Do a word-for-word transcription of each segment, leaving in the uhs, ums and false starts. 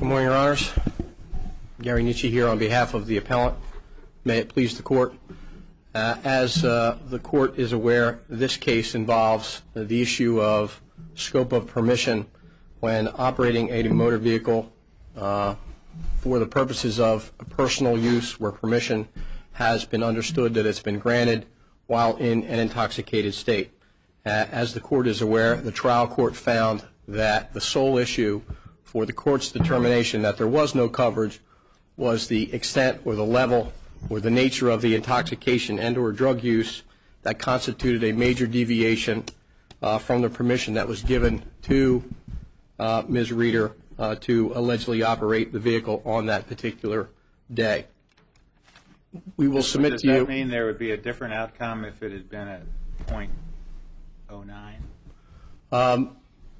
morning, Your Honors. Gary Nietzsche here on behalf of the appellant. May it please the Court. Uh, as uh, the Court is aware, this case involves uh, the issue of scope of permission when operating a motor vehicle uh, for the purposes of personal use where permission has been understood that it's been granted while in an intoxicated state. Uh, as the Court is aware, the trial court found that the sole issue for the Court's determination that there was no coverage was the extent or the level or the nature of the intoxication and or drug use that constituted a major deviation uh, from the permission that was given to uh, Miz Reeder uh, to allegedly operate the vehicle on that particular day. We will submit Does to you. Does that mean there would be a different outcome if it had been at point oh nine? Um,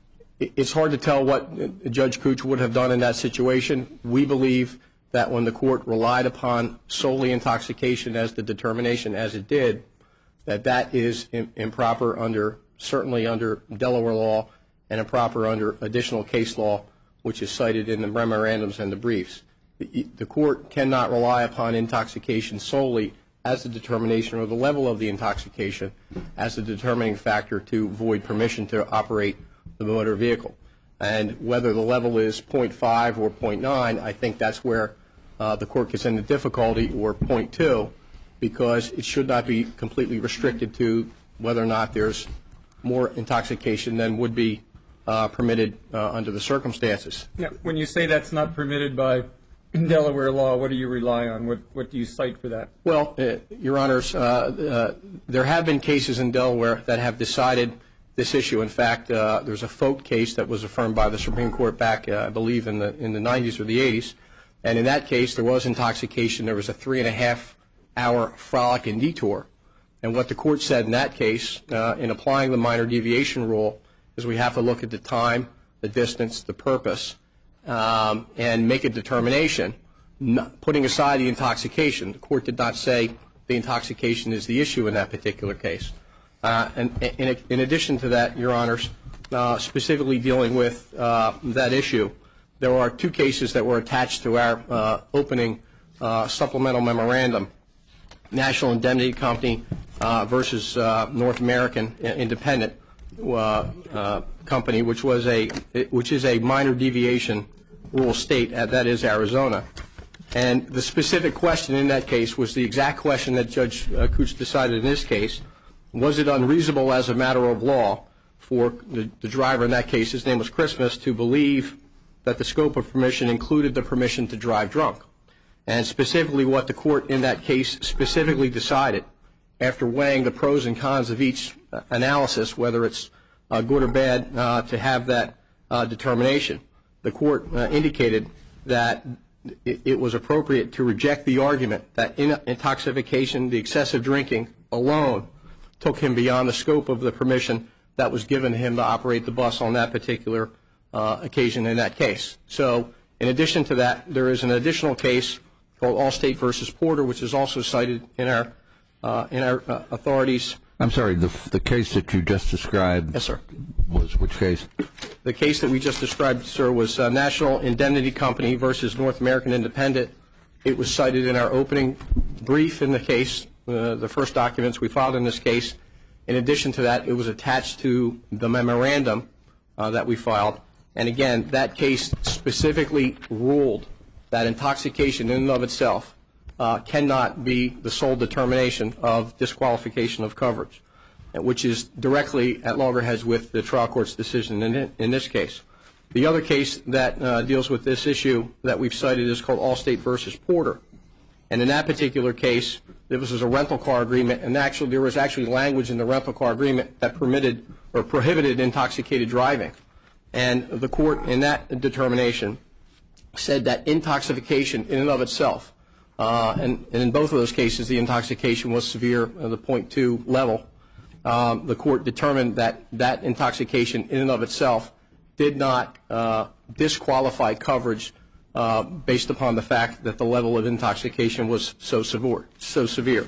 it's hard to tell what Judge Cooch would have done in that situation. We believe that when the Court relied upon solely intoxication as the determination as it did, that that is im- improper under, certainly under Delaware law and improper under additional case law, which is cited in the memorandums and the briefs. The, the Court cannot rely upon intoxication solely as the determination or the level of the intoxication as the determining factor to void permission to operate the motor vehicle. And whether the level is point five or point nine, I think that's where uh, the Court gets into difficulty, or point two, because it should not be completely restricted to whether or not there's more intoxication than would be uh, permitted uh, under the circumstances. Now, when you say that's not permitted by Delaware law, what do you rely on? What, what do you cite for that? Well, uh, Your Honors, uh, uh, there have been cases in Delaware that have decided this issue. In fact, uh, there's a Folk case that was affirmed by the Supreme Court back, uh, I believe, in the in the nineties or the eighties. And in that case, there was intoxication. There was a three and a half hour frolic and detour. And what the Court said in that case, uh, in applying the minor deviation rule, is we have to look at the time, the distance, the purpose, um, and make a determination, not, putting aside the intoxication. The Court did not say the intoxication is the issue in that particular case. Uh, and in, in addition to that, Your Honors, uh, specifically dealing with uh, that issue, there are two cases that were attached to our uh, opening uh, supplemental memorandum: National Indemnity Company uh, versus uh, North American Independent uh, uh, Company, which was a which is a minor deviation rule state, uh, that is Arizona. And the specific question in that case was the exact question that Judge uh, Cooch decided in this case. Was it unreasonable as a matter of law for the, the driver in that case, his name was Christmas, to believe that the scope of permission included the permission to drive drunk? And specifically what the Court in that case specifically decided, after weighing the pros and cons of each uh, analysis, whether it's uh, good or bad uh, to have that uh, determination, the Court uh, indicated that it, it was appropriate to reject the argument that in intoxication, the excessive drinking alone, took him beyond the scope of the permission that was given to him to operate the bus on that particular uh, occasion in that case. So in addition to that, there is an additional case called Allstate versus Porter, which is also cited in our uh, in our uh, authorities. I'm sorry, the the case that you just described. Yes, sir. Was which case? The case that we just described, sir, was uh, National Indemnity Company versus North American Independent. It was cited in our opening brief in the case, uh, the first documents we filed in this case. In addition to that, it was attached to the memorandum uh, that we filed. And again, that case specifically ruled that intoxication in and of itself uh, cannot be the sole determination of disqualification of coverage, which is directly at loggerheads with the trial court's decision in, in this case. The other case that uh, deals with this issue that we've cited is called Allstate versus Porter. And in that particular case, there was a rental car agreement, and actually there was actually language in the rental car agreement that permitted or prohibited intoxicated driving. And the court in that determination said that intoxication in and of itself, uh, and, and in both of those cases the intoxication was severe at the point two level, um, the court determined that that intoxication in and of itself did not uh, disqualify coverage uh, based upon the fact that the level of intoxication was so severe. So severe.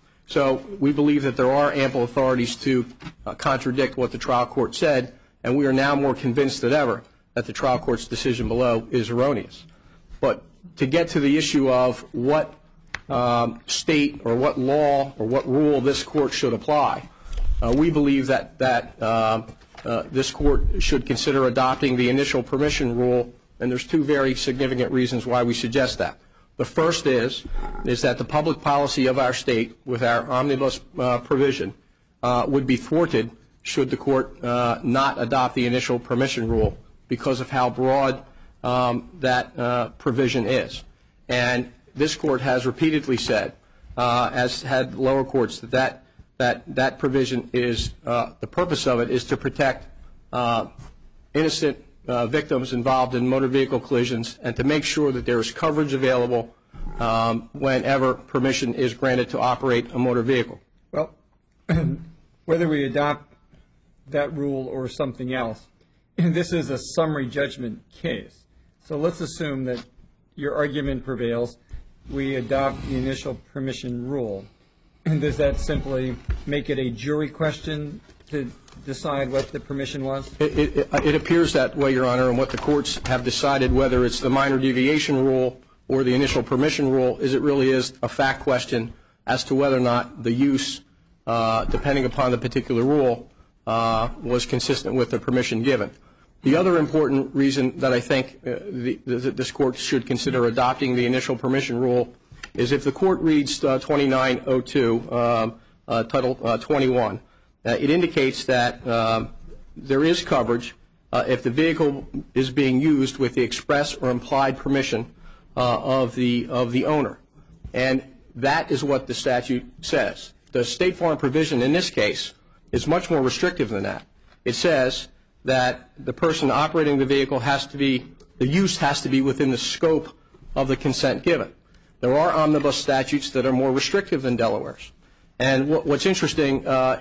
So we believe that there are ample authorities to uh, contradict what the trial court said, and we are now more convinced than ever that the trial court's decision below is erroneous. But to get to the issue of what um, state or what law or what rule this court should apply, uh, we believe that, that uh, uh, this court should consider adopting the initial permission rule, and there's two very significant reasons why we suggest that. The first is, is that the public policy of our state with our omnibus uh, provision uh, would be thwarted should the court uh, not adopt the initial permission rule because of how broad um, that uh, provision is. And this court has repeatedly said, uh, as had lower courts, that that, that, that provision is, uh, the purpose of it is to protect uh, innocent Uh, victims involved in motor vehicle collisions and to make sure that there is coverage available um, whenever permission is granted to operate a motor vehicle. Well, whether we adopt that rule or something else, this is a summary judgment case. So let's assume that your argument prevails. We adopt the initial permission rule. And does that simply make it a jury question to decide what the permission was? It, it, it appears that way, Your Honor, and what the courts have decided, whether it's the minor deviation rule or the initial permission rule, is it really is a fact question as to whether or not the use, uh, depending upon the particular rule, uh, was consistent with the permission given. The other important reason that I think uh, the, the, this court should consider adopting the initial permission rule is if the court reads uh, twenty-nine oh two, um, uh, Title uh, twenty-one, Uh, it indicates that um, there is coverage uh, if the vehicle is being used with the express or implied permission uh, of the of the owner, and that is what the statute says. The State Farm provision in this case is much more restrictive than that. It says that the person operating the vehicle has to be, the use has to be within the scope of the consent given. There are omnibus statutes that are more restrictive than Delaware's. And what's interesting, uh,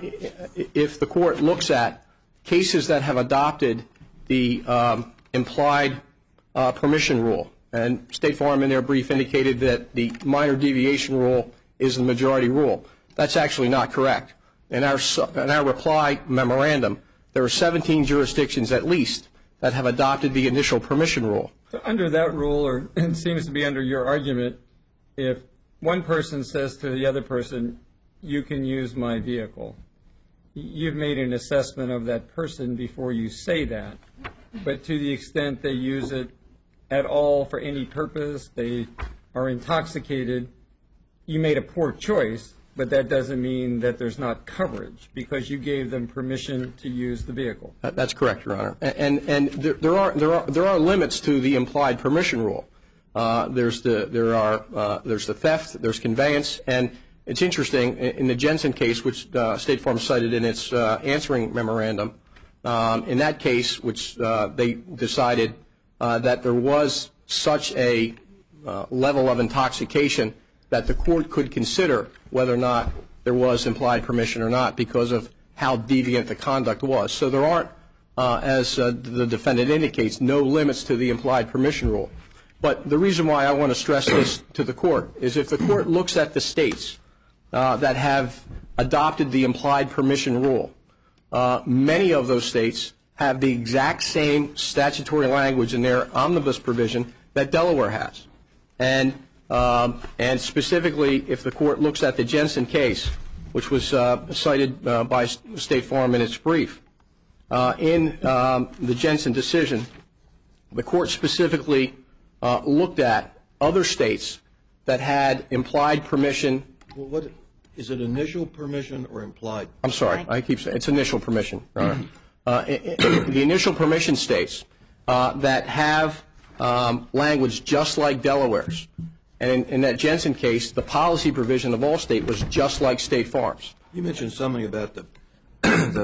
if the court looks at cases that have adopted the um, implied uh, permission rule, and State Farm in their brief indicated that the minor deviation rule is the majority rule. That's actually not correct. In our, in our reply memorandum, there are seventeen jurisdictions at least that have adopted the initial permission rule. So under that rule, or it seems to be under your argument, if one person says to the other person, you can use my vehicle, you've made an assessment of that person before you say that. But to the extent they use it at all for any purpose, they are intoxicated, you made a poor choice, but that doesn't mean that there's not coverage because you gave them permission to use the vehicle. That's correct, Your Honor. And, and there, there, are, there, are, there are limits to the implied permission rule. Uh, there's, the, there are, uh, there's the theft, there's conveyance, and it's interesting, in the Jensen case, which uh, State Farm cited in its uh, answering memorandum, um, in that case, which uh, they decided uh, that there was such a uh, level of intoxication that the court could consider whether or not there was implied permission or not because of how deviant the conduct was. So there aren't, uh, as uh, the defendant indicates, no limits to the implied permission rule. But the reason why I want to stress this to the court is if the court looks at the states Uh, that have adopted the implied permission rule. Uh, many of those states have the exact same statutory language in their omnibus provision that Delaware has. And, um, and specifically, if the court looks at the Jensen case, which was uh, cited uh, by State Farm in its brief, uh, in um, the Jensen decision, the court specifically uh, looked at other states that had implied permission. Well, what, is it initial permission or implied? I'm sorry, I keep saying, it's initial permission, Your Honor. Uh, the initial permission states uh, that have um, language just like Delaware's. And in, in that Jensen case, the policy provision of all state was just like State Farm's. You mentioned something about the, the,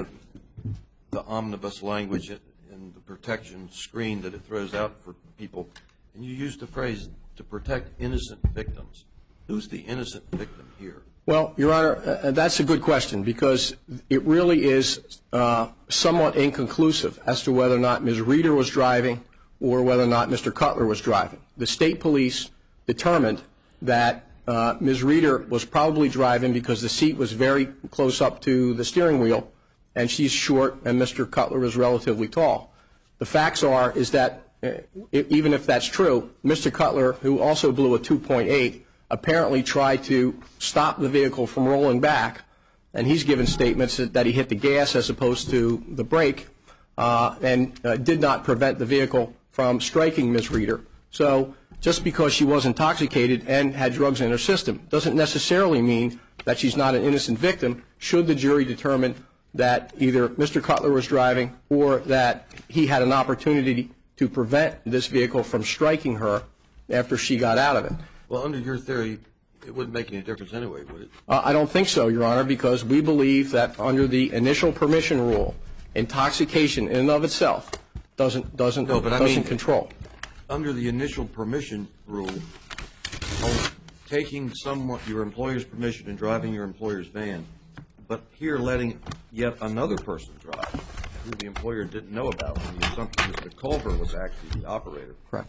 the omnibus language and the protection screen that it throws out for people. And you used the phrase, to protect innocent victims. Who's the innocent victim here? Well, Your Honor, uh, that's a good question because it really is uh, somewhat inconclusive as to whether or not Miz Reeder was driving or whether or not Mister Cutler was driving. The state police determined that uh, Miz Reeder was probably driving because the seat was very close up to the steering wheel and she's short and Mister Cutler is relatively tall. The facts are is that uh, even if that's true, Mister Cutler, who also blew a two point eight, apparently tried to stop the vehicle from rolling back, and he's given statements that, that he hit the gas as opposed to the brake, uh, and uh, did not prevent the vehicle from striking Miz Reeder. So just because she was intoxicated and had drugs in her system doesn't necessarily mean that she's not an innocent victim, should the jury determine that either Mister Cutler was driving or that he had an opportunity to prevent this vehicle from striking her after she got out of it. Well, under your theory, it wouldn't make any difference anyway, would it? Uh, I don't think so, Your Honor, because we believe that under the initial permission rule, intoxication in and of itself doesn't doesn't No, but I doesn't mean- control. Under the initial permission rule, on taking someone, your employer's permission and driving your employer's van, but here letting yet another person drive, who the employer didn't know about, and the assumption is that Culver was actually the operator. Correct.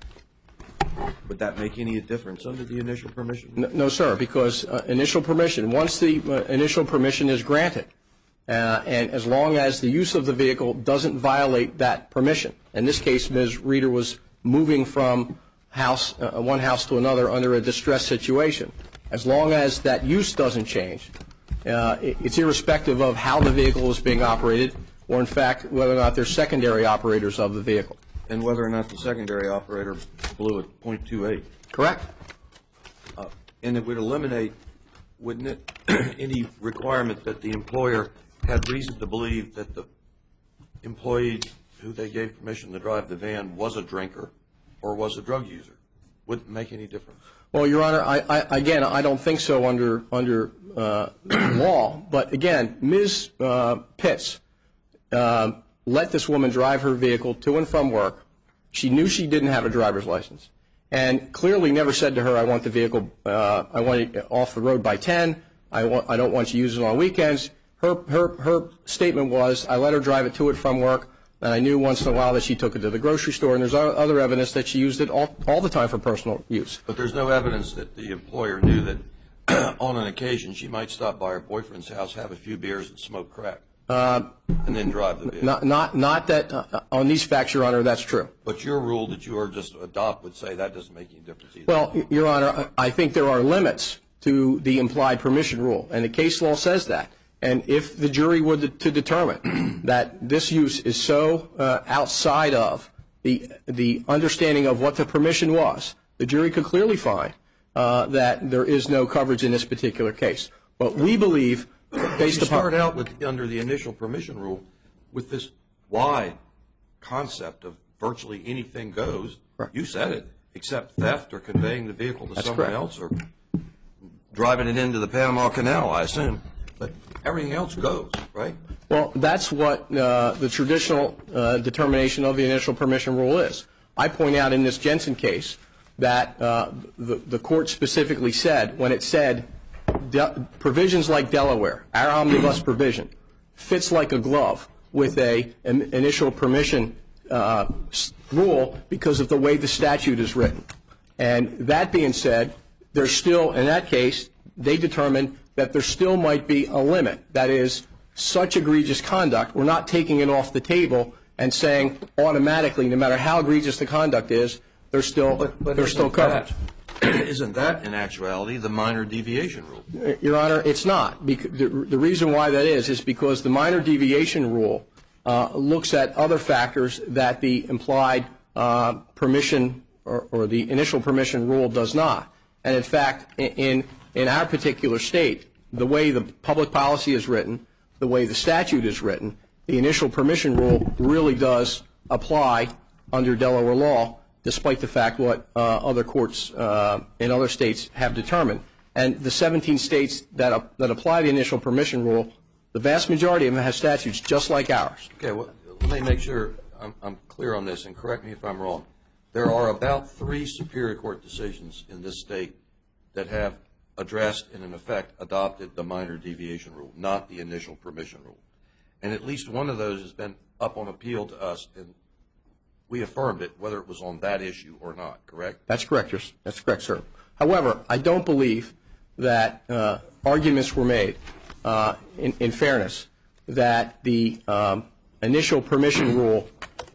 Would that make any difference under the initial permission? No, no, sir, because uh, initial permission, once the uh, initial permission is granted, uh, and as long as the use of the vehicle doesn't violate that permission, in this case, Miz Reeder was moving from house, uh, one house to another under a distress situation, as long as that use doesn't change, uh, it, it's irrespective of how the vehicle is being operated, or in fact, whether or not there's secondary operators of the vehicle. And whether or not the secondary operator blew at point two eight. Correct? Uh, and it would eliminate, wouldn't it, any requirement that the employer had reason to believe that the employee who they gave permission to drive the van was a drinker or was a drug user? Wouldn't make any difference. Well, Your Honor, I, I, again, I don't think so under under uh, law. But again, Miz Uh, Pitts uh, let this woman drive her vehicle to and from work. She knew she didn't have a driver's license, and clearly never said to her, "I want the vehicle, uh, I want it off the road by ten. I want, I don't want you to use it on weekends." Her her her statement was, "I let her drive it to and from work." And I knew once in a while that she took it to the grocery store, and there's other evidence that she used it all, all the time for personal use. But there's no evidence that the employer knew that on an occasion she might stop by her boyfriend's house, have a few beers, and smoke crack, uh, and then drive the vehicle. Not, not, not that uh, on these facts, Your Honor, that's true. But your rule that you are just adopt would say that doesn't make any difference either. Well, Your Honor, I think there are limits to the implied permission rule, and the case law says that. And if the jury were to determine that this use is so uh, outside of the the understanding of what the permission was, the jury could clearly find uh, that there is no coverage in this particular case. But we believe, based you upon start out with under the initial permission rule with this wide concept of virtually anything goes. Right. You said it, except theft or conveying the vehicle to That's someone correct. else or driving it into the Panama Canal, I assume. But everything else goes, right? Well, that's what uh, the traditional uh, determination of the initial permission rule is. I point out in this Jensen case that uh, the, the court specifically said, when it said de- provisions like Delaware, our omnibus provision, fits like a glove with a an initial permission uh, rule because of the way the statute is written. And that being said, there's still, in that case, they determined that there still might be a limit. That is, such egregious conduct, we're not taking it off the table and saying automatically, no matter how egregious the conduct is, there's still, But, but there's still isn't coverage. that- Isn't that, in actuality, the minor deviation rule? Your Honor, it's not. Bec- The the reason why that is is because the minor deviation rule uh, looks at other factors that the implied uh, permission or, or the initial permission rule does not. And in fact, in in our particular state, the way the public policy is written, the way the statute is written, the initial permission rule really does apply under Delaware law, despite the fact what uh, other courts uh, in other states have determined. And the seventeen states that uh, that apply the initial permission rule, the vast majority of them have statutes just like ours. Okay, well, let me make sure I'm, I'm clear on this, and correct me if I'm wrong. There are about three Superior Court decisions in this state that have addressed and, in effect, adopted the minor deviation rule, not the initial permission rule. And at least one of those has been up on appeal to us, and we affirmed it, whether it was on that issue or not, correct? That's correct, sir. That's correct, sir. However, I don't believe that uh, arguments were made, uh, in, in fairness, that the um, initial permission rule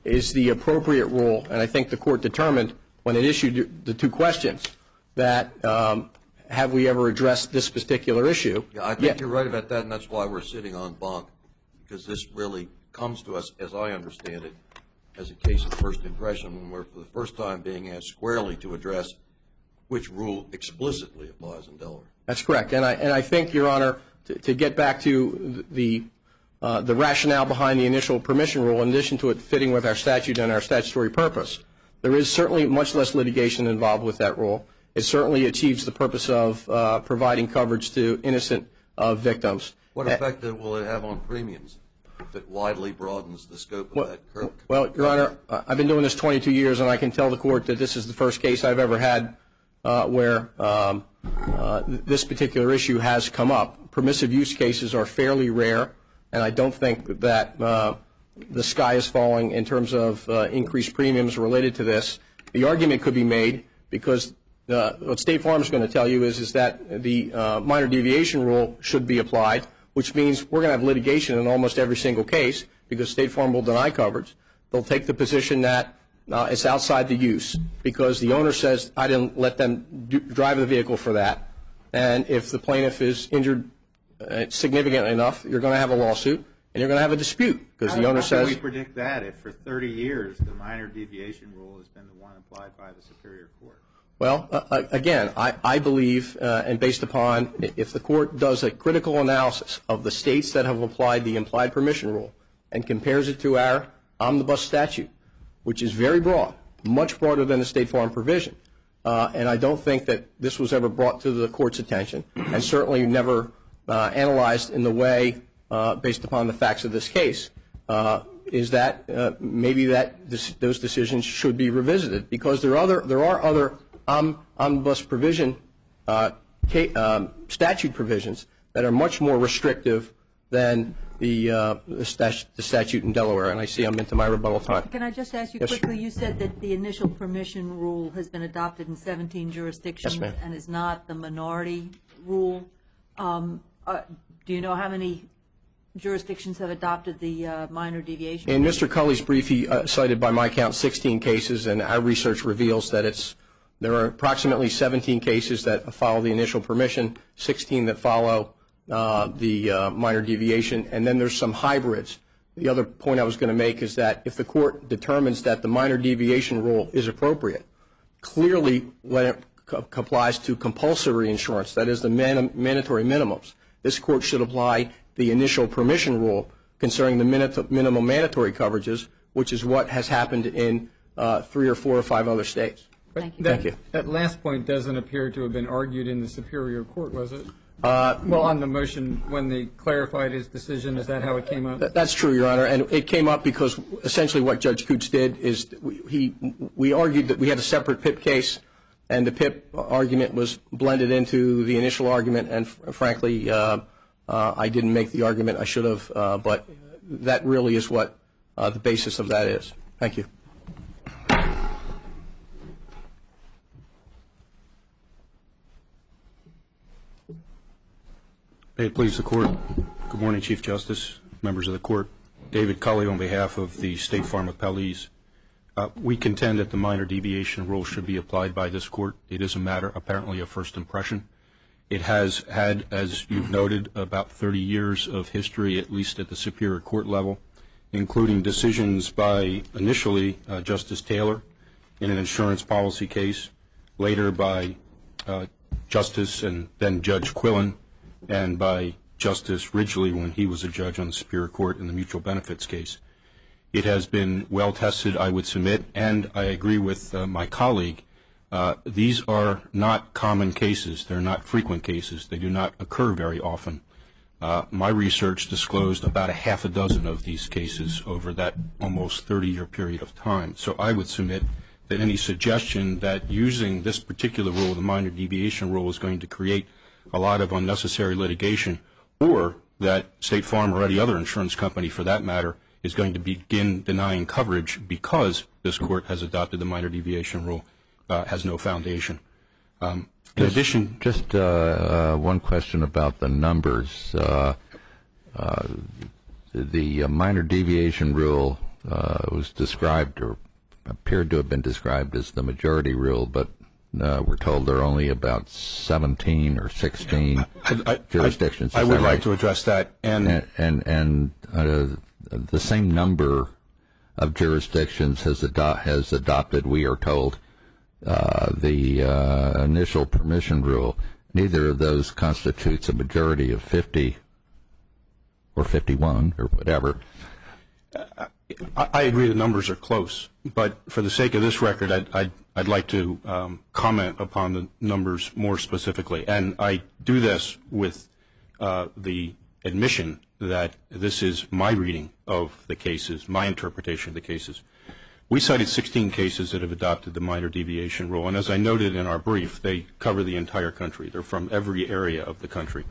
is the appropriate rule, and I think the court determined when it issued the two questions that um, have we ever addressed this particular issue. Yeah, I think yeah. you're right about that, and that's why we're sitting on bonk, because this really comes to us, as I understand it, as a case of first impression when we're for the first time being asked squarely to address which rule explicitly applies in Delaware. That's correct. And I, and I think, Your Honor, to, to get back to the, uh, the rationale behind the initial permission rule, in addition to it fitting with our statute and our statutory purpose, there is certainly much less litigation involved with that rule. It certainly achieves the purpose of uh, providing coverage to innocent uh, victims. What effect uh, will it have on premiums if it widely broadens the scope of well, that curve? Well, Your Honor, I've been doing this twenty-two years, and I can tell the court that this is the first case I've ever had uh, where um, uh, this particular issue has come up. Permissive use cases are fairly rare, and I don't think that uh, the sky is falling in terms of uh, increased premiums related to this. The argument could be made because uh, what State Farm is going to tell you is, is that the uh, minor deviation rule should be applied, which means we're going to have litigation in almost every single case because State Farm will deny coverage. They'll take the position that uh, it's outside the use because the owner says, I didn't let them do, drive the vehicle for that. And if the plaintiff is injured uh, significantly enough, you're going to have a lawsuit and you're going to have a dispute because the owner how says. How can we predict that if for thirty years the minor deviation rule has been the one applied by the Superior Court? Well, uh, again, I, I believe, uh, and based upon, if the court does a critical analysis of the states that have applied the implied permission rule and compares it to our omnibus statute, which is very broad, much broader than the State Farm provision, uh, and I don't think that this was ever brought to the court's attention and certainly never uh, analyzed in the way, uh, based upon the facts of this case, uh, is that uh, maybe that this, those decisions should be revisited because there are other, there are other Um, omnibus provision, uh, um, statute provisions that are much more restrictive than the, uh, the, stat the statute in Delaware. And I see I'm into my rebuttal time. Can I just ask you yes, quickly, you said that the initial permission rule has been adopted in seventeen jurisdictions yes, and is not the minority rule. Um, uh, do you know how many jurisdictions have adopted the uh, minor deviation? In Mister Culley's brief, he uh, cited by my count sixteen cases, and our research reveals that it's there are approximately seventeen cases that follow the initial permission, sixteen that follow uh, the uh, minor deviation, and then there's some hybrids. The other point I was going to make is that if the court determines that the minor deviation rule is appropriate, clearly when it co complies to compulsory insurance, that is the man mandatory minimums, this court should apply the initial permission rule concerning the minimum mandatory coverages, which is what has happened in uh, three or four or five other states. Thank you. That, Thank you. That last point doesn't appear to have been argued in the Superior Court, was it? Uh, well, on the motion, when they clarified his decision, is that how it came up? Th that's true, Your Honor, and it came up because essentially what Judge Coots did is we, he, we argued that we had a separate P I P case, and the P I P argument was blended into the initial argument, and fr frankly, uh, uh, I didn't make the argument I should have, uh, but that really is what uh, the basis of that is. Thank you. May it please the Court. Good morning, Chief Justice, members of the Court. David Culley on behalf of the State Farm Appellees. Uh, we contend that the minor deviation rule should be applied by this Court. It is a matter apparently of first impression. It has had, as you've noted, about thirty years of history, at least at the Superior Court level, including decisions by initially uh, Justice Taylor in an insurance policy case, later by uh, Justice and then Judge Quillen, and by Justice Ridgely when he was a judge on the Superior Court in the mutual benefits case. It has been well tested, I would submit, and I agree with uh, my colleague. Uh, these are not common cases. They're not frequent cases. They do not occur very often. Uh, my research disclosed about a half a dozen of these cases over that almost thirty-year period of time. So I would submit that any suggestion that using this particular rule, the minor deviation rule, is going to create a lot of unnecessary litigation, or that State Farm or any other insurance company, for that matter, is going to begin denying coverage because this Court has adopted the minor deviation rule, uh, has no foundation. Um, in just, addition, just uh, uh, one question about the numbers. Uh, uh, the uh, minor deviation rule uh, was described or appeared to have been described as the majority rule, but uh, we're told there are only about seventeen or sixteen I, I, jurisdictions. I, I Is would that like right? to address that. And, And and, and uh, the same number of jurisdictions has ado- has adopted, we are told, uh, the uh, initial permission rule. Neither of those constitutes a majority of fifty or fifty-one or whatever. I, I agree the numbers are close, but for the sake of this record, I'd, I'd, I'd like to um, comment upon the numbers more specifically. And I do this with uh, the admission that this is my reading of the cases, my interpretation of the cases. We cited sixteen cases that have adopted the minor deviation rule, and as I noted in our brief, they cover the entire country. They're from every area of the country.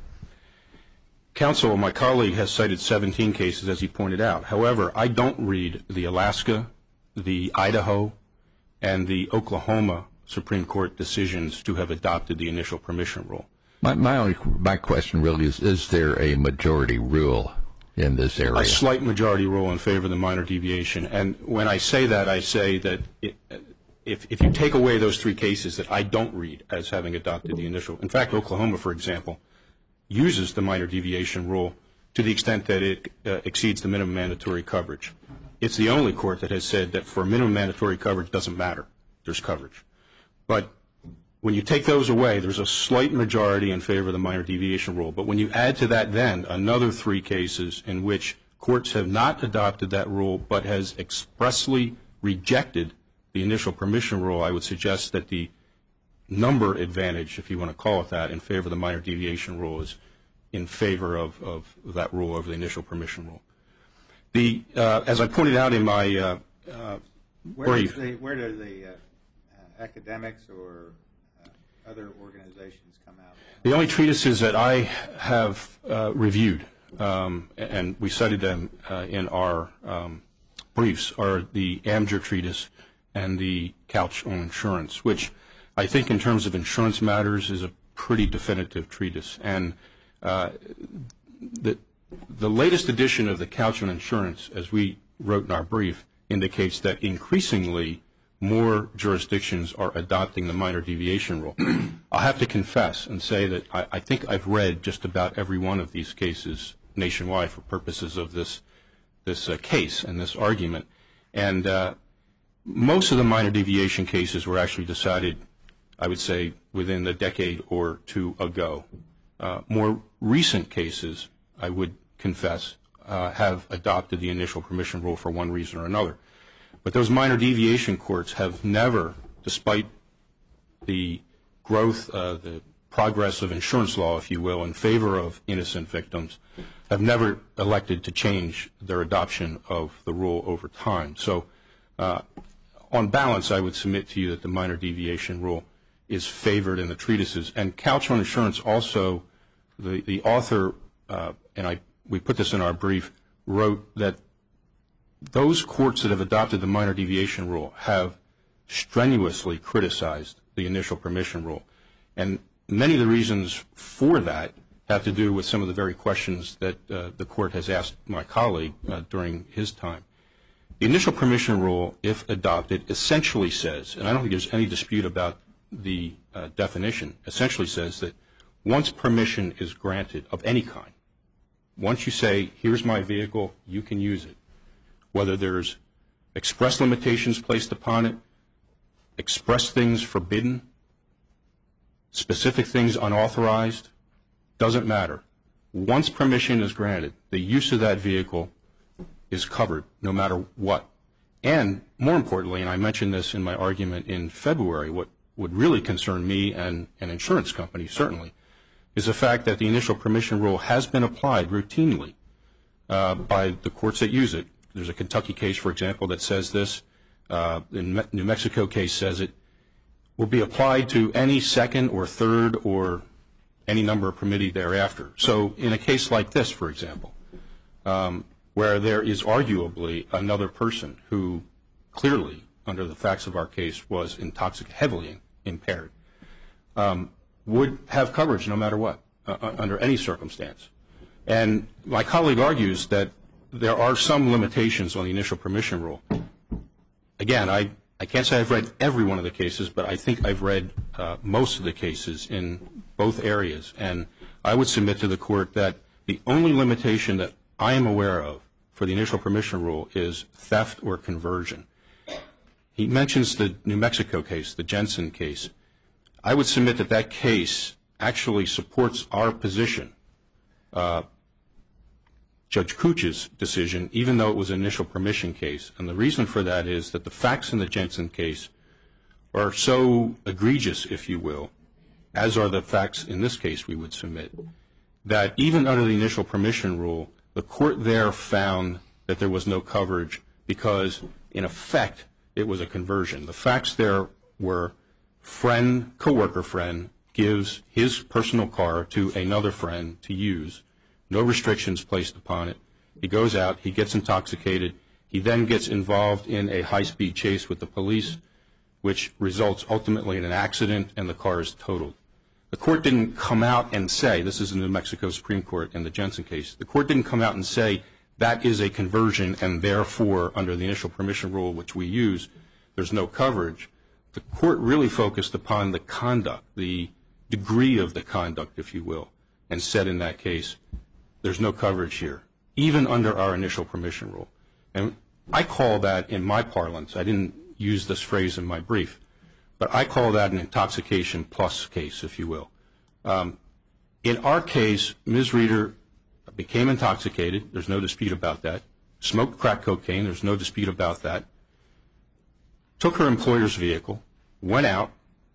Counsel, my colleague, has cited seventeen cases, as he pointed out. However, I don't read the Alaska, the Idaho, and the Oklahoma Supreme Court decisions to have adopted the initial permission rule. My my only my question really is: is there a majority rule in this area? A slight majority rule in favor of the minor deviation. And when I say that, I say that it, if if you take away those three cases that I don't read as having adopted the initial, in fact, Oklahoma, for example, uses the minor deviation rule to the extent that it uh, exceeds the minimum mandatory coverage. It's the only court that has said that for minimum mandatory coverage doesn't matter. There's coverage. But when you take those away, there's a slight majority in favor of the minor deviation rule. But when you add to that then another three cases in which courts have not adopted that rule but has expressly rejected the initial permission rule, I would suggest that the number advantage, if you want to call it that, in favor of the minor deviation rule is in favor of, of that rule over the initial permission rule. The, uh, as I pointed out in my uh, uh, Where brief, does the, where do the uh, uh, academics or uh, other organizations come out? the only treatises that I have uh, reviewed, um, and we cited them uh, in our um, briefs, are the Amger treatise and the Couch on Insurance, which I think in terms of insurance matters is a pretty definitive treatise. And uh, the, the latest edition of the Couch on Insurance, as we wrote in our brief, indicates that increasingly more jurisdictions are adopting the minor deviation rule. I'll have to confess and say that I, I think I've read just about every one of these cases nationwide for purposes of this, this uh, case and this argument. And uh, most of the minor deviation cases were actually decided, I would say, within the decade or two ago. Uh, more recent cases, I would confess, uh, have adopted the initial permission rule for one reason or another. But those minor deviation courts have never, despite the growth, uh, the progress of insurance law, if you will, in favor of innocent victims, have never elected to change their adoption of the rule over time. So uh, on balance, I would submit to you that the minor deviation rule is favored in the treatises. And Couch on Insurance also, the, the author, uh, and I, we put this in our brief, wrote that those courts that have adopted the minor deviation rule have strenuously criticized the initial permission rule. And many of the reasons for that have to do with some of the very questions that uh, the court has asked my colleague uh, during his time. The initial permission rule, if adopted, essentially says, and I don't think there's any dispute about the uh, definition, essentially says that once permission is granted of any kind, once you say, here's my vehicle, you can use it, whether there's express limitations placed upon it, express things forbidden, specific things unauthorized, doesn't matter. Once permission is granted, the use of that vehicle is covered no matter what. And more importantly, and I mentioned this in my argument in February, what would really concern me and an insurance company certainly, is the fact that the initial permission rule has been applied routinely uh, by the courts that use it. There's a Kentucky case, for example, that says this. Uh, the Me- New Mexico case says it will be applied to any second or third or any number of permittee thereafter. So in a case like this, for example, um, where there is arguably another person who clearly, under the facts of our case, was intoxicated, heavily impaired, um, would have coverage no matter what, uh, under any circumstance. And my colleague argues that there are some limitations on the initial permission rule. Again, I, I can't say I've read every one of the cases, but I think I've read uh, most of the cases in both areas. And I would submit to the court that the only limitation that I am aware of for the initial permission rule is theft or conversion. He mentions the New Mexico case, the Jensen case. I would submit that that case actually supports our position, uh, Judge Cooch's decision, even though it was an initial permission case. And the reason for that is that the facts in the Jensen case are so egregious, if you will, as are the facts in this case we would submit, that even under the initial permission rule, the court there found that there was no coverage because, in effect, it was a conversion. The facts there were friend, coworker friend, gives his personal car to another friend to use, no restrictions placed upon it. He goes out, he gets intoxicated, he then gets involved in a high-speed chase with the police, which results ultimately in an accident and the car is totaled. The court didn't come out and say, this is in the New Mexico Supreme Court in the Jensen case, the court didn't come out and say that is a conversion and therefore under the initial permission rule which we use, there's no coverage. The court really focused upon the conduct, the degree of the conduct, if you will, and said in that case, there's no coverage here, even under our initial permission rule. And I call that, in my parlance, I didn't use this phrase in my brief, but I call that an intoxication plus case, if you will. Um, in our case, Miz Reeder became intoxicated, there's no dispute about that, smoked crack cocaine, there's no dispute about that, took her employer's vehicle, went out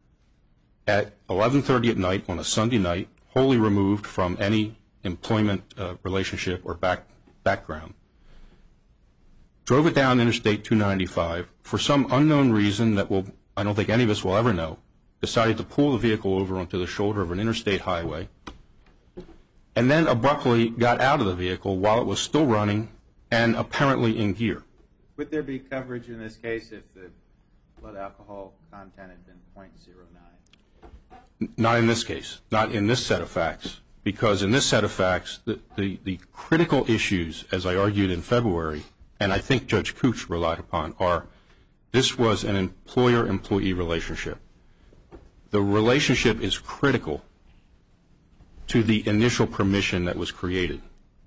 at eleven thirty at night on a Sunday night, wholly removed from any employment uh, relationship or back, background, drove it down Interstate two ninety-five, for some unknown reason that will, I don't think any of us will ever know, decided to pull the vehicle over onto the shoulder of an interstate highway, and then abruptly got out of the vehicle while it was still running and apparently in gear. Would there be coverage in this case if the blood alcohol content had been point zero nine? Not in this case, not in this set of facts, because in this set of facts, the, the, the critical issues, as I argued in February, and I think Judge Cooch relied upon, are this was an employer-employee relationship. The relationship is critical to the initial permission that was created.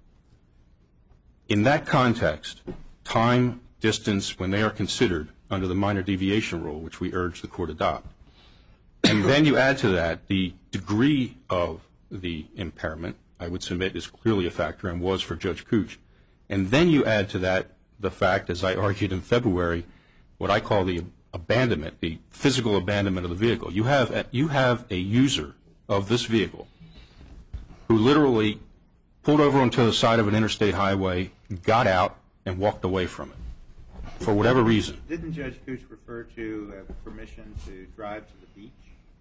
In that context, time, distance, when they are considered under the minor deviation rule, which we urge the court adopt, and then you add to that the degree of the impairment, I would submit is clearly a factor and was for Judge Cooch, and then you add to that the fact, as I argued in February, what I call the abandonment, the physical abandonment of the vehicle. You have a, you have a user of this vehicle who literally pulled over onto the side of an interstate highway, got out, and walked away from it for whatever reason. Didn't Judge Cooch refer to uh, permission to drive to the beach?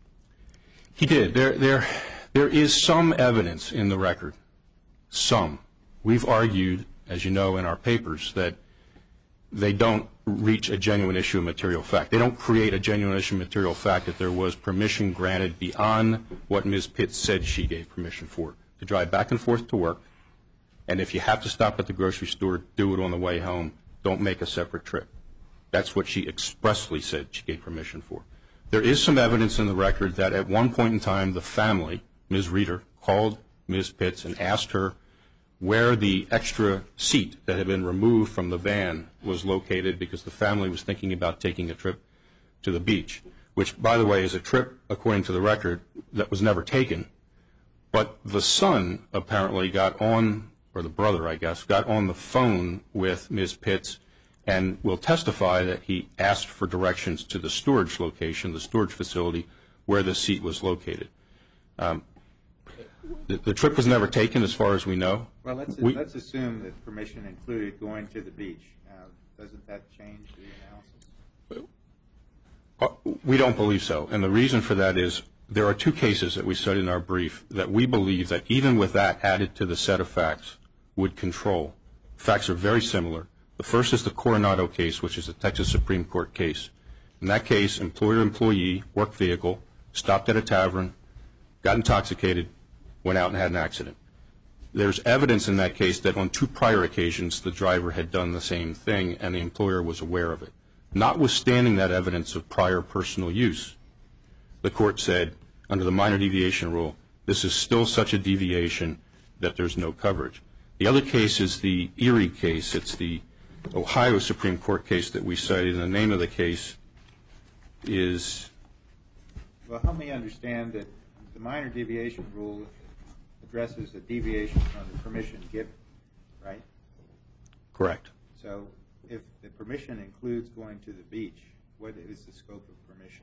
He did. There, there, there is some evidence in the record, some. We've argued, as you know in our papers, that they don't reach a genuine issue of material fact. They don't create a genuine issue of material fact that there was permission granted beyond what Miz Pitts said she gave permission for, to drive back and forth to work, and if you have to stop at the grocery store, do it on the way home. Don't make a separate trip. That's what she expressly said she gave permission for. There is some evidence in the record that at one point in time the family, Miz Reeder, called Miz Pitts and asked her where the extra seat that had been removed from the van was located because the family was thinking about taking a trip to the beach, which, by the way, is a trip, according to the record, that was never taken. But the son apparently got on, or the brother, I guess, got on the phone with Miz Pitts and will testify that he asked for directions to the storage location, the storage facility, where the seat was located. Um, the, the trip was never taken, as far as we know. Well, let's, we, let's assume that permission included going to the beach. Uh, doesn't that change the analysis? Uh, we don't believe so, and the reason for that is there are two cases that we studied in our brief that we believe that even with that added to the set of facts would control. Facts are very similar. The first is the Coronado case, which is a Texas Supreme Court case. In that case, employer-employee, work vehicle, stopped at a tavern, got intoxicated, went out and had an accident. there's evidence in that case that on two prior occasions the driver had done the same thing and the employer was aware of it. Notwithstanding that evidence of prior personal use, the court said, under the minor deviation rule, this is still such a deviation that there's no coverage. The other case is the Erie case. It's the Ohio Supreme Court case that we cited, and the name of the case is... Well, help me understand that the minor deviation rule addresses a deviation from the permission given, right? Correct. So if the permission includes going to the beach, what is the scope of permission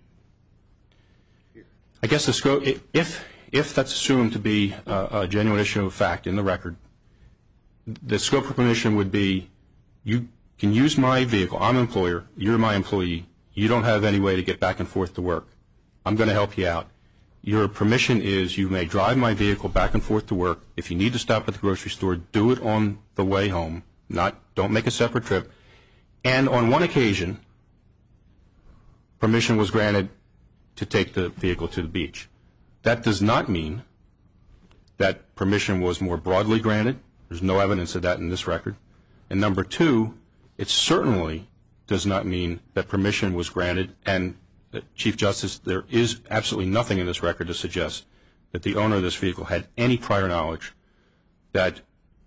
here? I guess the scope, if, if that's assumed to be a, a genuine issue of fact in the record, the scope of permission would be, you can use my vehicle. I'm an employer. You're my employee. You don't have any way to get back and forth to work. I'm going to help you out. Your permission is you may drive my vehicle back and forth to work. If you need to stop at the grocery store, do it on the way home. Not, don't make a separate trip. And on one occasion, permission was granted to take the vehicle to the beach. That does not mean that permission was more broadly granted. There's no evidence of that in this record. And number two, it certainly does not mean that permission was granted. And uh, Chief Justice, there is absolutely nothing in this record to suggest that the owner of this vehicle had any prior knowledge that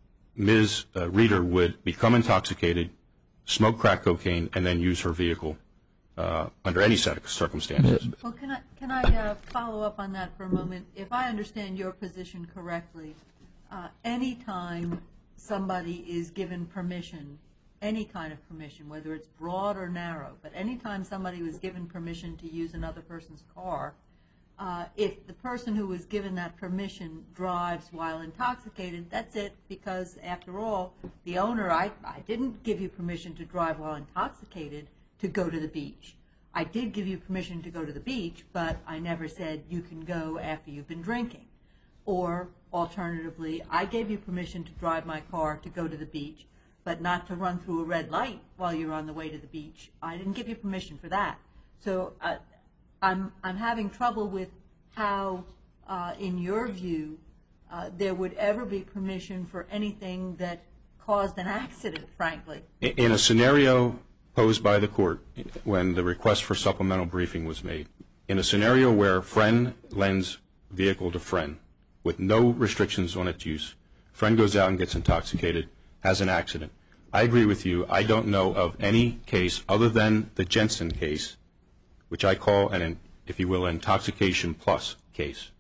Miz Uh, Reeder would become intoxicated, smoke crack cocaine, and then use her vehicle uh, under any set of circumstances. Well, can I, can I uh, follow up on that for a moment? If I understand your position correctly, uh, any time somebody is given permission, any kind of permission, whether it's broad or narrow, but any time somebody was given permission to use another person's car, uh, if the person who was given that permission drives while intoxicated, that's it, because after all, the owner, I, I didn't give you permission to drive while intoxicated to go to the beach. I did give you permission to go to the beach, but I never said you can go after you've been drinking. Or alternatively, I gave you permission to drive my car to go to the beach, but not to run through a red light while you're on the way to the beach. I didn't give you permission for that. So uh, I'm, I'm having trouble with how, uh, in your view, uh, there would ever be permission for anything that caused an accident, frankly. In a scenario posed by the court when the request for supplemental briefing was made, in a scenario where friend lends vehicle to friend with no restrictions on its use, friend goes out and gets intoxicated, has an accident. I agree with you. I don't know of any case other than the Jensen case, which I call an, if you will, intoxication plus case.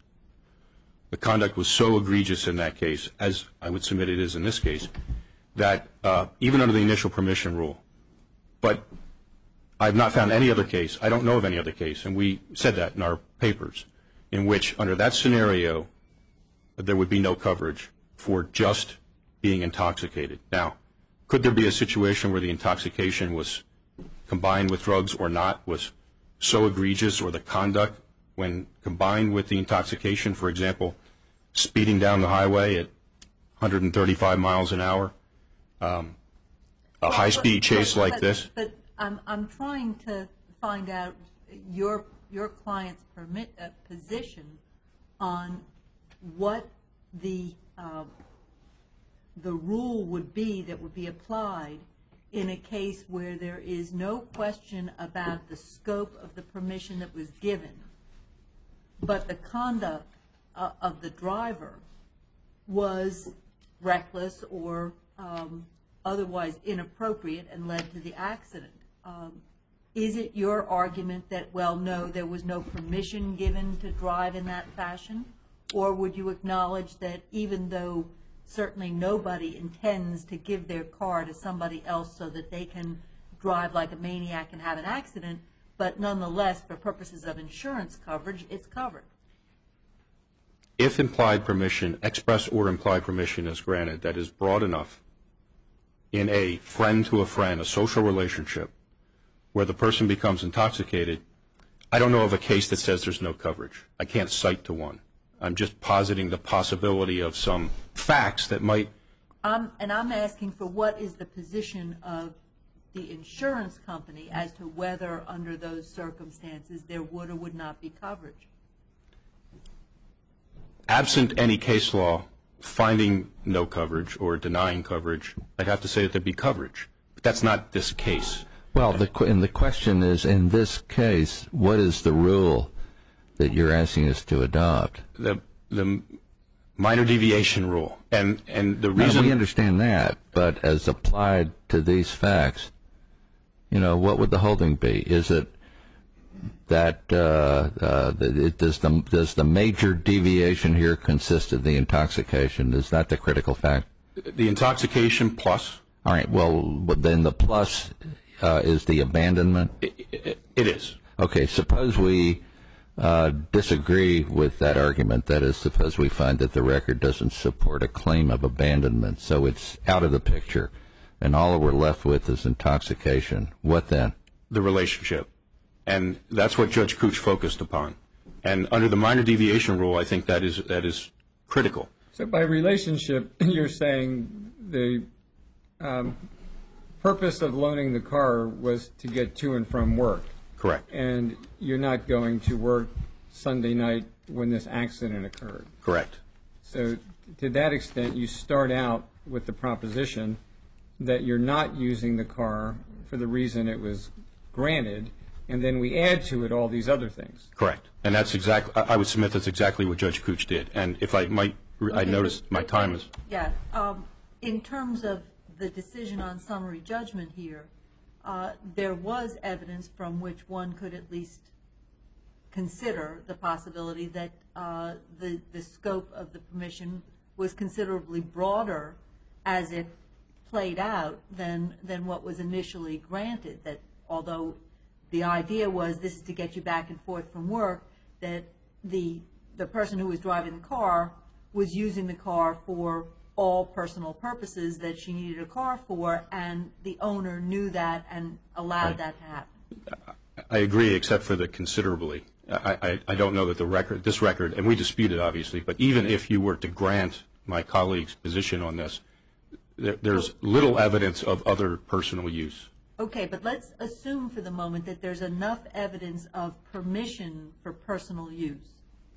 The conduct was so egregious in that case, as I would submit it is in this case, that uh, even under the initial permission rule, but I've not found any other case, I don't know of any other case, and we said that in our papers, in which under that scenario there would be no coverage for just being intoxicated. Now, could there be a situation where the intoxication was combined with drugs or not, was so egregious, or the conduct when combined with the intoxication, for example, speeding down the highway at one hundred thirty-five miles an hour, um, a high-speed chase but, like but, this? But I'm, I'm trying to find out your, your client's permit, uh, position on what the uh, the rule would be that would be applied in a case where there is no question about the scope of the permission that was given, but the conduct uh, of the driver was reckless or um, otherwise inappropriate and led to the accident. Um, is it your argument that, well, no, there was no permission given to drive in that fashion? Or would you acknowledge that even though certainly nobody intends to give their car to somebody else so that they can drive like a maniac and have an accident, but nonetheless, for purposes of insurance coverage, it's covered? If implied permission, express or implied permission is granted that is broad enough in a friend to a friend, a social relationship, where the person becomes intoxicated, I don't know of a case that says there's no coverage. I can't cite to one. I'm just positing the possibility of some facts that might. Um, and I'm asking for what is the position of the insurance company as to whether under those circumstances there would or would not be coverage. Absent any case law finding no coverage or denying coverage, I'd have to say that there'd be coverage. But that's not this case. Well, the, and the question is, in this case, what is the rule that you're asking us to adopt? The the minor deviation rule. And, and the reason... Now, we understand that, but as applied to these facts, you know, what would the holding be? Is it that uh, uh, it, does, the, does the major deviation here consist of the intoxication? Is that the critical fact? The intoxication plus? All right, well, then the plus uh, is the abandonment? It, it, it is. Okay, suppose we uh, disagree with that argument. That is, suppose we find that the record doesn't support a claim of abandonment, so it's out of the picture, and all we're left with is intoxication. What then? The relationship. And that's what Judge Cooch focused upon. And under the minor deviation rule, I think that is that is critical. So by relationship, you're saying the um, purpose of loaning the car was to get to and from work. Correct. And you're not going to work Sunday night when this accident occurred. Correct. So to that extent, you start out with the proposition that you're not using the car for the reason it was granted, and then we add to it all these other things. Correct. And that's exactly, I would submit that's exactly what Judge Cooch did. And if I might, I noticed my time is... Yeah. Um, in terms of the decision on summary judgment here, uh, there was evidence from which one could at least consider the possibility that uh, the, the scope of the permission was considerably broader as it played out than, than what was initially granted, that although the idea was this is to get you back and forth from work, that the the person who was driving the car was using the car for all personal purposes that she needed a car for, and the owner knew that and allowed Right. that to happen. I agree, except for the considerably. I, I, I don't know that the record, this record, and we dispute it obviously, but even if you were to grant my colleague's position on this, there, there's little evidence of other personal use. Okay, but let's assume for the moment that there's enough evidence of permission for personal use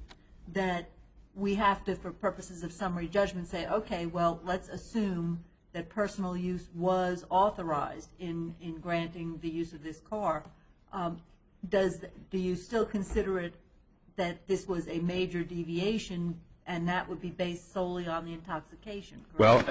that we have to, for purposes of summary judgment, say, okay, well, let's assume that personal use was authorized in, in granting the use of this car. Um, does do you still consider it that this was a major deviation, and that would be based solely on the intoxication, correct? Well,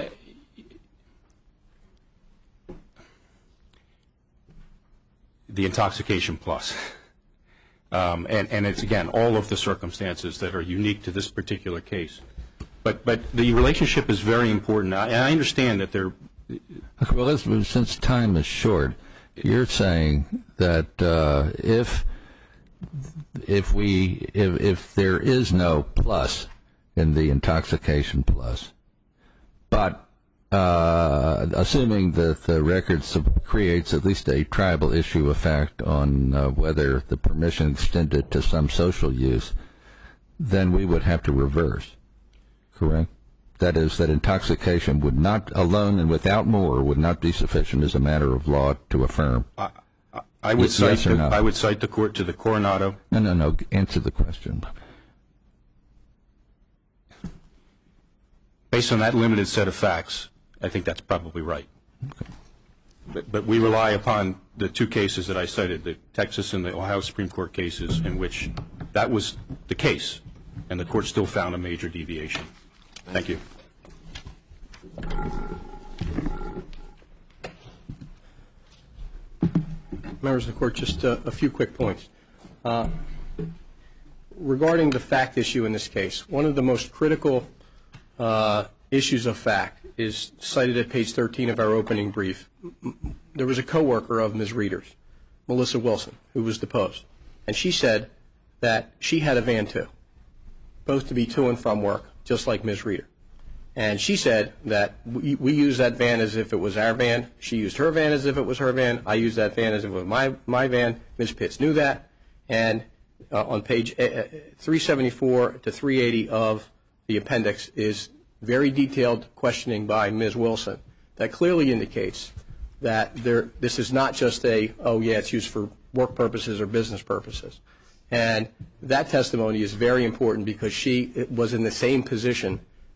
the intoxication plus. Um, and, and it's, again, all of the circumstances that are unique to this particular case. But, but the relationship is very important. I, and I understand that there... Okay, well, let's, since time is short, you're saying that uh, if if we if, if there is no plus in the intoxication plus, but uh, assuming that the record sub- creates at least a tribal issue of fact on uh, whether the permission extended to some social use, then we would have to reverse, correct? That is, that intoxication would not, alone and without more, would not be sufficient as a matter of law to affirm. I, I, I, would Yes cite or the, no? I would cite the court to the Coronado. No, no, no. Answer the question. Based on that limited set of facts, I think that's probably right. Okay. But, but we rely upon the two cases that I cited, the Texas and the Ohio Supreme Court cases, in which that was the case, and the court still found a major deviation. Thank you. Members of the Court, just a, a few quick points. Uh, regarding the fact issue in this case, one of the most critical uh, issues of fact is cited at page thirteen of our opening brief. There was a coworker of Miz Reeder's, Melissa Wilson, who was deposed, and she said that she had a van too, both to be to and from work, just like Miz Reeder. And she said that we, we used that van as if it was our van. She used her van as if it was her van. I used that van as if it was my, my van. Miz Pitts knew that. And uh, on page uh, three seventy-four to three eighty of the appendix is very detailed questioning by Miz Wilson that clearly indicates that there, this is not just a, oh, yeah, it's used for work purposes or business purposes. And that testimony is very important because she was in the same position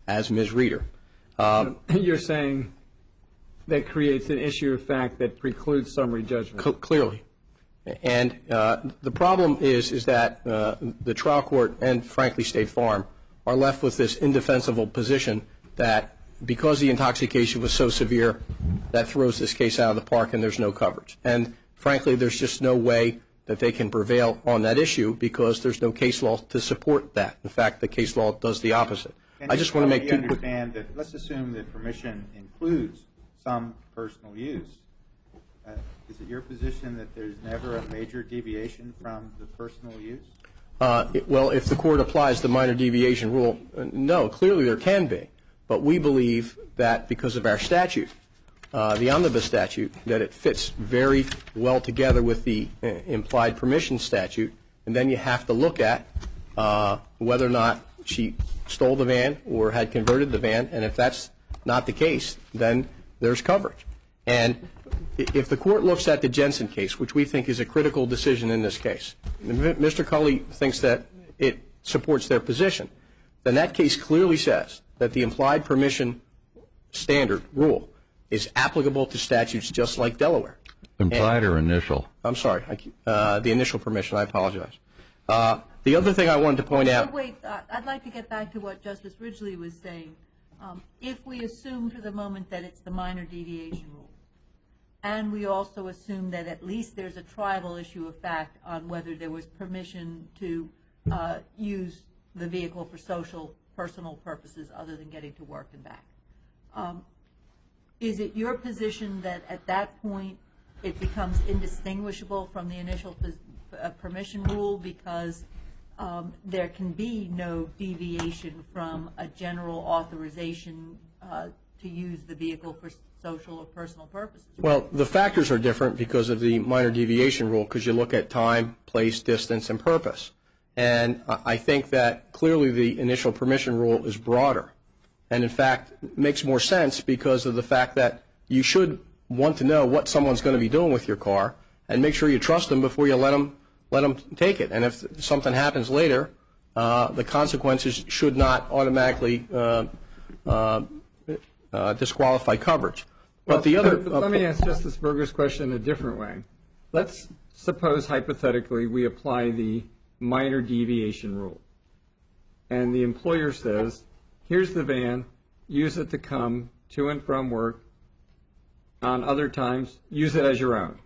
as Miz Reeder. Uh, You're saying that creates an issue of fact that precludes summary judgment. cl- clearly. And uh, the problem is, is that uh, the trial court and, frankly, State Farm are left with this indefensible position that because the intoxication was so severe, that throws this case out of the park and there's no coverage. And, frankly, there's just no way that they can prevail on that issue because there's no case law to support that. In fact, the case law does the opposite. Can I just want to make you two quick... understand that, let's assume that permission includes some personal use. Uh, is it your position that there's never a major deviation from the personal use? Uh, it- well, if the court applies the minor deviation rule, uh, no, clearly there can be. But we believe that because of our statute, uh, the omnibus statute, that it fits very well together with the uh, implied permission statute, and then you have to look at uh, whether or not she stole the van or had converted the van, and if that's not the case, then there's coverage. And if the court looks at the Jensen case, which we think is a critical decision in this case, Mister Culley thinks that it supports their position, then that case clearly says that the implied permission standard rule is applicable to statutes just like Delaware. Implied or initial? I'm sorry, I, uh, the initial permission, I apologize. Uh, the other thing I wanted to point out... But wait, uh, I'd like to get back to what Justice Ridgely was saying. Um, if we assume for the moment that it's the minor deviation rule, and we also assume that at least there's a tribal issue of fact on whether there was permission to uh, use the vehicle for social, personal purposes other than getting to work and back, um, is it your position that at that point it becomes indistinguishable from the initial pos- uh, permission rule because um, there can be no deviation from a general authorization uh, to use the vehicle for social or personal purposes? Well, the factors are different because of the minor deviation rule, because you look at time, place, distance, and purpose. And I I think that clearly the initial permission rule is broader, and in fact makes more sense because of the fact that you should want to know what someone's going to be doing with your car and make sure you trust them before you let them, let them take it. And if something happens later, uh, the consequences should not automatically uh, uh, uh, disqualify coverage. But the other... Let let me ask Justice Berger's question a different way. Let's suppose hypothetically we apply the minor deviation rule. And the employer says, here's the van, use it to come to and from work. On other times, use it as your own.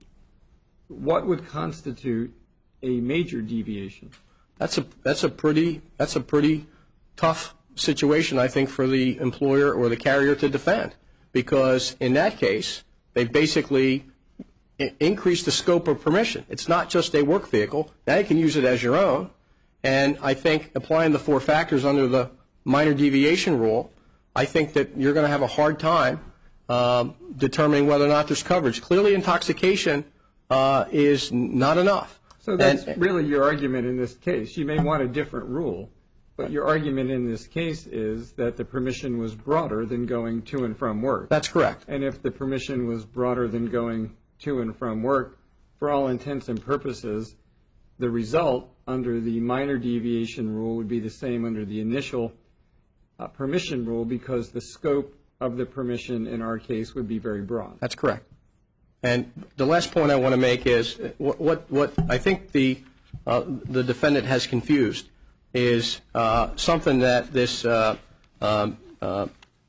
What would constitute a major deviation? That's a that's a pretty that's a pretty tough situation, I think, for the employer or the carrier to defend, because in that case they've basically i- increased the scope of permission. It's not just a work vehicle. Now you can use it as your own, and I think applying the four factors under the minor deviation rule, I think that you're going to have a hard time um, determining whether or not there's coverage. Clearly, intoxication uh, is not enough. So that's And- really your argument in this case. You may want a different rule, but your argument in this case is that the permission was broader than going to and from work. That's correct. And if the permission was broader than going to and from work, for all intents and purposes, the result under the minor deviation rule would be the same under the initial uh, permission rule, because the scope of the permission in our case would be very broad. That's correct. And the last point I want to make is uh, what what, what I think the uh, the defendant has confused is uh, something that this uh, um, uh,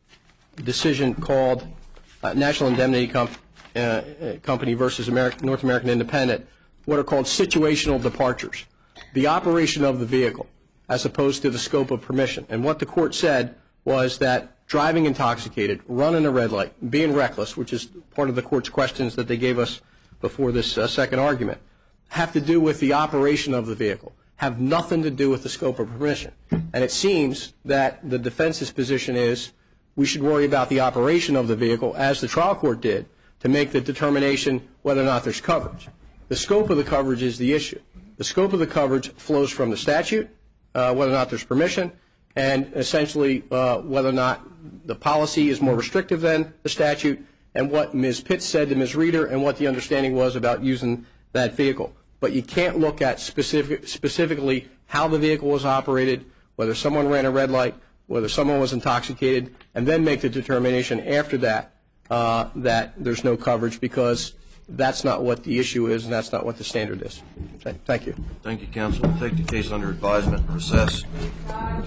decision called uh, National Indemnity Com- uh, uh, Company versus American, North American Independent, what are called situational departures, the operation of the vehicle as opposed to the scope of permission. And what the court said was that driving intoxicated, running a red light, being reckless, which is part of the court's questions that they gave us before this uh, second argument, have to do with the operation of the vehicle, have nothing to do with the scope of permission. And it seems that the defense's position is we should worry about the operation of the vehicle, as the trial court did, to make the determination whether or not there's coverage. The scope of the coverage is the issue. The scope of the coverage flows from the statute, uh, whether or not there's permission, and essentially uh, whether or not the policy is more restrictive than the statute, and what Miz Pitts said to Miz Reeder, and what the understanding was about using that vehicle. But you can't look at specific, specifically how the vehicle was operated, whether someone ran a red light, whether someone was intoxicated, and then make the determination after that uh, that there's no coverage, because that's not what the issue is and that's not what the standard is. Thank you. Thank you, counsel. We'll take the case under advisement and recess.